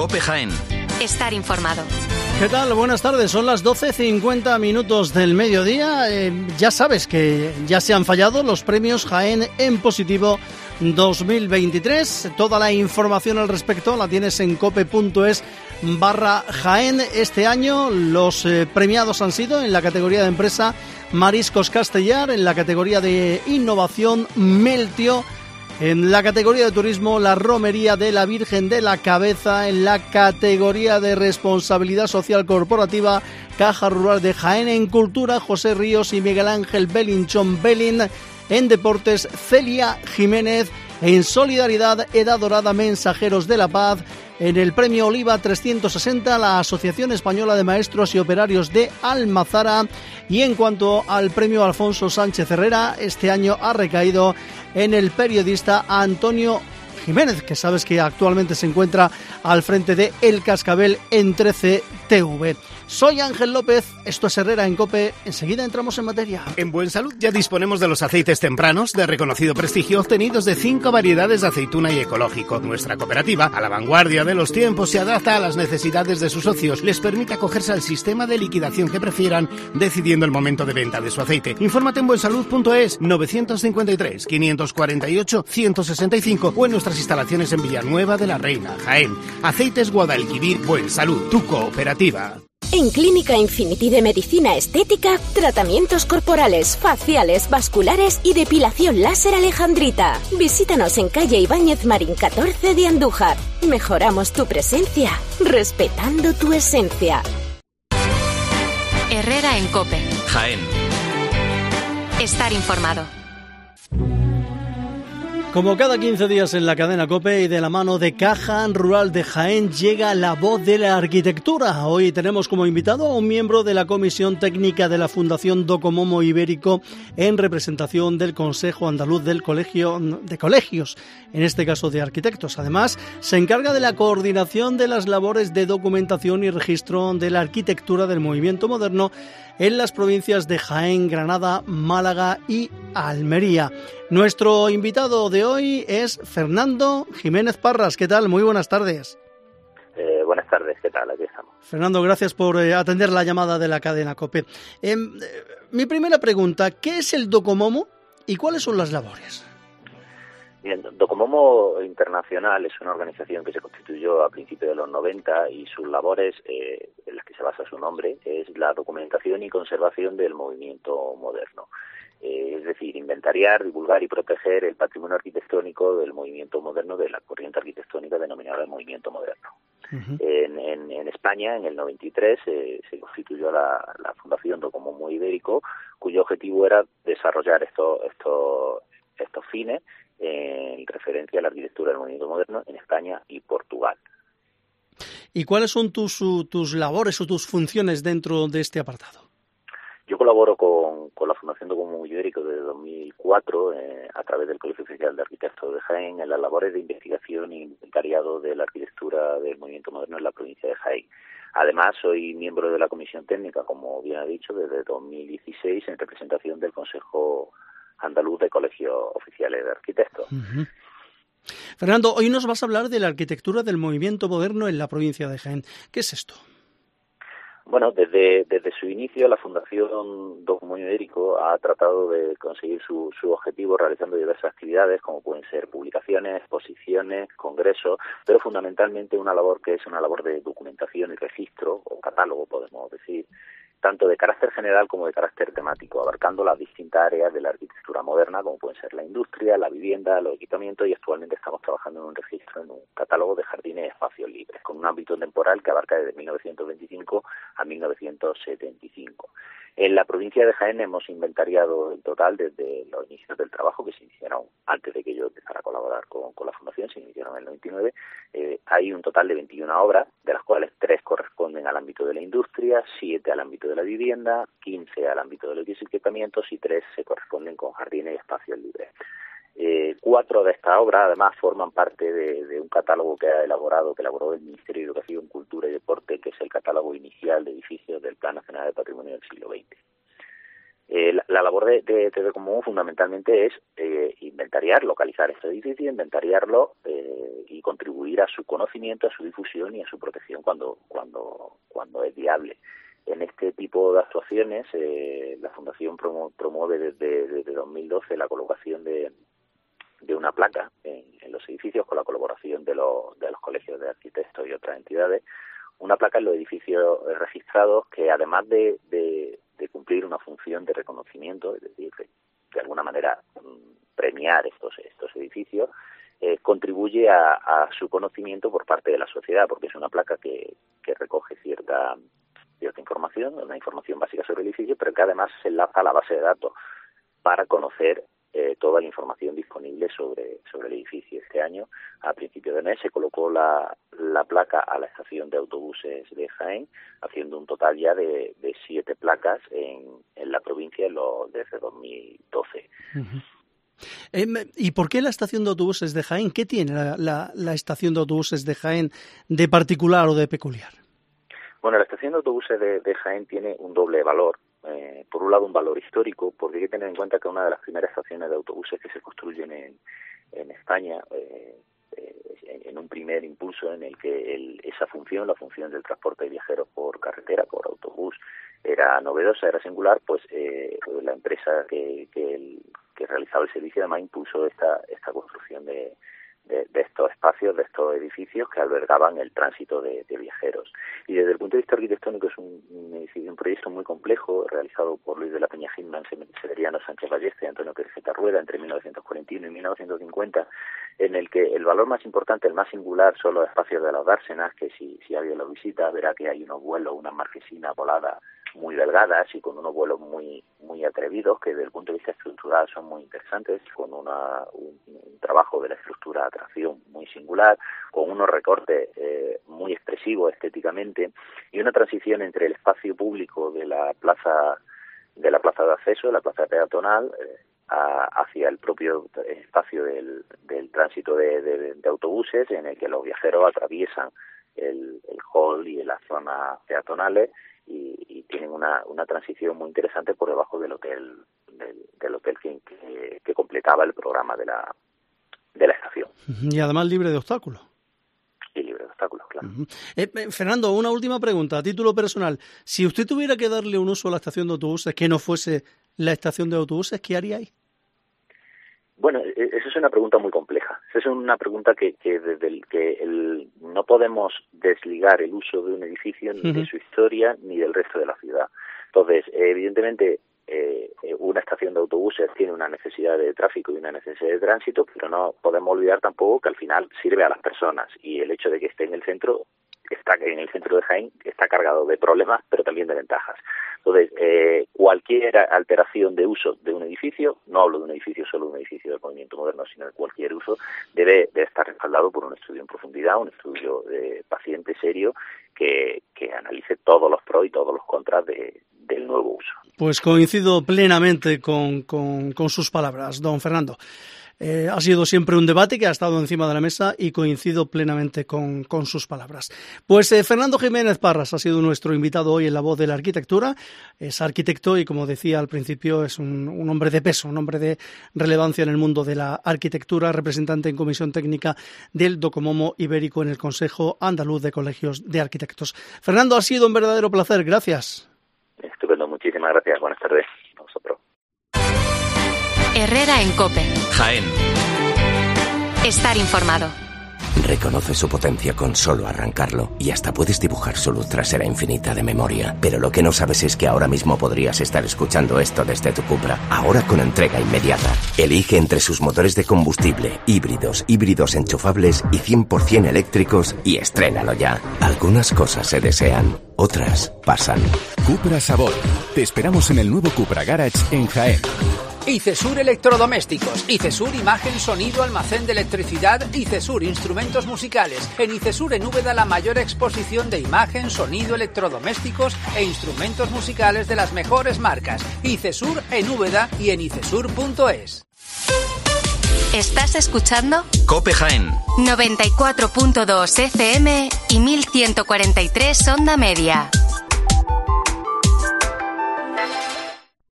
COPE Jaén. Estar informado. ¿Qué tal? Buenas tardes, son las 12:50 del mediodía. Ya sabes que ya se han fallado los premios Jaén en Positivo 2023. Toda la información al respecto la tienes en cope.es/Jaén. Este año los premiados han sido en la categoría de empresa Mariscos Castellar, en la categoría de innovación Meltio, en la categoría de turismo la Romería de la Virgen de la Cabeza, en la categoría de responsabilidad social corporativa Caja Rural de Jaén, en cultura José Ríos y Miguel Ángel Belinchón Belin, en deportes Celia Jiménez, en solidaridad Edad Dorada Mensajeros de la Paz, en el premio Oliva 360 la Asociación Española de Maestros y Operarios de Almazara, y en cuanto al premio Alfonso Sánchez Herrera, este año ha recaído en el periodista Antonio Jiménez, que sabes que actualmente se encuentra al frente de El Cascabel en 13 TV. Soy Ángel López, esto es Herrera en COPE, enseguida entramos en materia. En Buen Salud ya disponemos de los aceites tempranos de reconocido prestigio obtenidos de 5 variedades de aceituna y ecológico. Nuestra cooperativa, a la vanguardia de los tiempos, se adapta a las necesidades de sus socios, les permite acogerse al sistema de liquidación que prefieran, decidiendo el momento de venta de su aceite. Infórmate en buensalud.es 953 548 165 o en nuestras instalaciones en Villanueva de la Reina, Jaén. Aceites Guadalquivir Buen Salud, tu cooperativa. En Clínica Infinity de Medicina Estética, tratamientos corporales, faciales, vasculares y depilación láser alejandrita. Visítanos en calle Ibáñez Marín 14 de Andújar. Mejoramos tu presencia, respetando tu esencia. Herrera en COPE. Jaén. Estar informado. Como cada 15 días en la cadena COPE y de la mano de Caja Rural de Jaén llega la voz de la arquitectura. Hoy tenemos como invitado a un miembro de la Comisión Técnica de la Fundación Docomomo Ibérico en representación del Consejo Andaluz de Colegios, en este caso de arquitectos. Además, se encarga de la coordinación de las labores de documentación y registro de la arquitectura del movimiento moderno en las provincias de Jaén, Granada, Málaga y Almería. Nuestro invitado de hoy es Fernando Jiménez Parras. ¿Qué tal? Muy buenas tardes. Buenas tardes, ¿qué tal? Aquí estamos. Fernando, gracias por atender la llamada de la cadena COPE. Mi primera pregunta, ¿qué es el Docomomo y cuáles son las labores? Bien, Docomomo Internacional es una organización que se constituyó a principios de los 90 y sus labores, en las que se basa su nombre, es la documentación y conservación del movimiento moderno. Es decir, inventariar, divulgar y proteger el patrimonio arquitectónico del movimiento moderno, de la corriente arquitectónica denominada el movimiento moderno. Uh-huh. En España, en el 93, se constituyó la Fundación Docomomo Ibérico, cuyo objetivo era desarrollar estos fines en referencia a la arquitectura del movimiento moderno en España y Portugal. ¿Y cuáles son tus labores o tus funciones dentro de este apartado? Yo colaboro con la Fundación Docomomo Ibérico desde 2004 a través del Colegio Oficial de Arquitectos de Jaén en las labores de investigación e inventariado de la arquitectura del movimiento moderno en la provincia de Jaén. Además, soy miembro de la Comisión Técnica, como bien ha dicho, desde 2016 en representación del Consejo Andaluz de Colegios Oficiales de Arquitectos. Uh-huh. Fernando, hoy nos vas a hablar de la arquitectura del movimiento moderno en la provincia de Jaén. ¿Qué es esto? Bueno, desde su inicio la Fundación Docomomo Ibérico ha tratado de conseguir su objetivo realizando diversas actividades, como pueden ser publicaciones, exposiciones, congresos, pero fundamentalmente una labor que es una labor de documentación y registro, o catálogo podemos decir, tanto de carácter general como de carácter temático, abarcando las distintas áreas de la arquitectura moderna, como pueden ser la industria, la vivienda, los equipamientos, y actualmente estamos trabajando en un registro, en un catálogo de jardines y espacios libres, con un ámbito temporal que abarca desde 1925 a 1975. En la provincia de Jaén hemos inventariado el total desde los inicios del trabajo, que se iniciaron antes de que yo empezara a colaborar con la Fundación, se iniciaron en el 99. Hay un total de 21 obras, de las cuales 3 corresponden al ámbito de la industria, 7 al ámbito de la vivienda, 15 al ámbito de los equipamientos y 3 se corresponden con jardines y espacios libres. 4 de estas obras además forman parte de un catálogo que elaboró el Ministerio de Educación, Cultura y Deporte, que es el catálogo inicial de edificios del Plan Nacional de Patrimonio del siglo XX. La labor de Docomomo fundamentalmente es inventariar, localizar estos edificios, inventariarlos y contribuir a su conocimiento, a su difusión y a su protección cuando es viable. En este tipo de actuaciones, la Fundación promueve desde 2012 la colocación de una placa en los edificios con la colaboración de los colegios de arquitectos y otras entidades, una placa en los edificios registrados que, además de cumplir una función de reconocimiento, es decir, de alguna manera premiar estos edificios, contribuye a su conocimiento por parte de la sociedad, porque es una placa que recoge cierta información, una información básica sobre el edificio, pero que además se enlaza a la base de datos para conocer toda la información disponible sobre el edificio. Este año, a principio de mes, se colocó la placa a la estación de autobuses de Jaén, haciendo un total ya de 7 placas en la provincia desde 2012. Uh-huh. ¿Y por qué la estación de autobuses de Jaén? ¿Qué tiene la estación de autobuses de Jaén de particular o de peculiar? Bueno, la estación de autobuses de Jaén tiene un doble valor. Por un lado, un valor histórico, porque hay que tener en cuenta que una de las primeras estaciones de autobuses que se construyen en España, en un primer impulso en el que esa función, la función del transporte de viajeros por carretera, por autobús, era novedosa, era singular, pues la empresa que realizaba el servicio además impulsó esta construcción de estos espacios, de estos edificios que albergaban el tránsito de viajeros. Y desde el punto de vista arquitectónico es un proyecto muy complejo, realizado por Luis de la Peña Gilman, Severiano Sánchez Balleste y Antonio Querejeta Rueda entre 1941 y 1950, en el que el valor más importante, el más singular, son los espacios de las dársenas, que si alguien lo visita verá que hay unos vuelos, unas marquesinas voladas muy delgadas y con unos vuelos muy atrevidos, que desde el punto de vista estructural son muy interesantes, con un trabajo de la estructura de tracción muy singular, con unos recortes muy expresivos estéticamente y una transición entre el espacio público de la plaza de acceso, la plaza peatonal, hacia el propio espacio del tránsito de autobuses, en el que los viajeros atraviesan el hall y las zonas peatonales y tienen una transición muy interesante por debajo del hotel que completaba el programa de la estación. Y además libre de obstáculos. Y libre de obstáculos, claro. Uh-huh. Fernando, una última pregunta a título personal. Si usted tuviera que darle un uso a la estación de autobuses que no fuese la estación de autobuses, ¿qué haría ahí? Bueno, esa es una pregunta muy compleja. Esa es una pregunta que no podemos desligar el uso de un edificio ni de su historia ni del resto de la ciudad. Entonces, evidentemente, una estación de autobuses tiene una necesidad de tráfico y una necesidad de tránsito, pero no podemos olvidar tampoco que al final sirve a las personas, y el hecho de que esté en el centro de Jaén está cargado de problemas, pero también de ventajas. Entonces, cualquier alteración de uso de un edificio, no hablo de un edificio solo de un edificio del movimiento moderno, sino de cualquier uso, debe estar respaldado por un estudio en profundidad, un estudio de paciente serio que analice todos los pros y todos los contras del nuevo uso. Pues coincido plenamente con sus palabras, don Fernando. Ha sido siempre un debate que ha estado encima de la mesa y coincido plenamente con sus palabras. Pues Fernando Jiménez Parras ha sido nuestro invitado hoy en La Voz de la Arquitectura. Es arquitecto y, como decía al principio, es un hombre de peso, un hombre de relevancia en el mundo de la arquitectura, representante en Comisión Técnica del Docomomo Ibérico en el Consejo Andaluz de Colegios de Arquitectos. Fernando, ha sido un verdadero placer. Gracias. Estupendo, muchísimas gracias. Buenas tardes a vosotros. Herrera en COPE. Jaén. Estar informado. Reconoce su potencia con solo arrancarlo y hasta puedes dibujar su luz trasera infinita de memoria. Pero lo que no sabes es que ahora mismo podrías estar escuchando esto desde tu Cupra, ahora con entrega inmediata. Elige entre sus motores de combustible, híbridos enchufables y 100% eléctricos y estrénalo ya. Algunas cosas se desean, otras pasan. Cupra Sabor. Te esperamos en el nuevo Cupra Garage en Jaén. ICESUR Electrodomésticos, ICESUR Imagen, Sonido, Almacén de Electricidad, ICESUR Instrumentos Musicales. En ICESUR en Úbeda la mayor exposición de imagen, sonido, electrodomésticos e instrumentos musicales de las mejores marcas. ICESUR en Úbeda y en icesur.es. ¿Estás escuchando? COPE Jaén. 94.2 FM y 1143 onda media.